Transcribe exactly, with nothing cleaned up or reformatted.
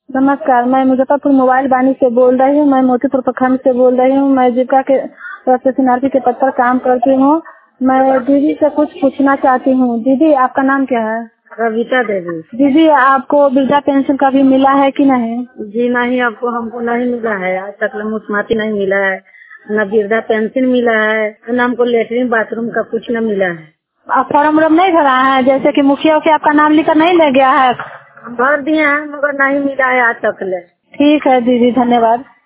नमस्कार, मैं मुजफ्फरपुर मोबाइल वाणी से बोल रही हूँ। मैं मोतीपुर प्रखंड से बोल रही हूँ। मैं जीविका के सीआरपी के पद पर काम करती हूँ। मैं दीदी से कुछ पूछना चाहती हूँ। दीदी, आपका नाम क्या है? कविता देवी। दीदी, आपको वृद्धा पेंशन का भी मिला है कि नहीं? जी नहीं, आपको हमको नहीं मिला है। आज तक मुस्माती नहीं मिला है, न वृद्धा पेंशन मिला है, न हमको लेटरिन बाथरूम का कुछ न मिला है। आप फॉर्म वॉर्म नहीं भरा है? जैसे कि मुखिया के आपका नाम लिखकर नहीं ले गया है? भर दिए हैं मगर नहीं मिला है आज तक ले। ठीक है दीदी, धन्यवाद।